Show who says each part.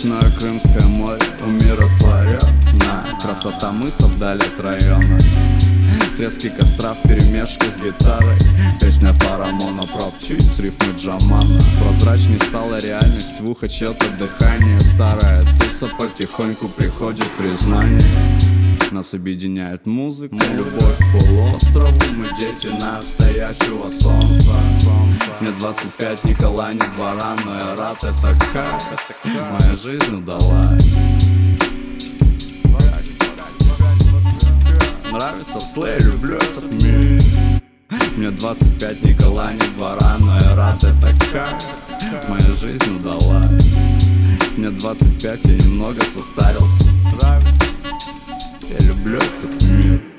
Speaker 1: Ночное Крымское море умиротворенная красота мыса вдали от района. Трески костра вперемешку с гитарой. Песня Парамона про птиц, рифмы Джамана. Прозрачней стала реальность, в ухо чьё-то дыхание. Старая тыса потихоньку приходит признание. Нас объединяет музыка, любовь к полуострову. Мы дети настоящего солнца. Мне 25, Николай не двора, но я рад, это как моя жизнь удалась. Нравится слей, люблю этот мир. Мне 25, Николай не двора, но я рад, это как моя жизнь удалась. Мне 25, я немного состарился. Я люблю этот мир.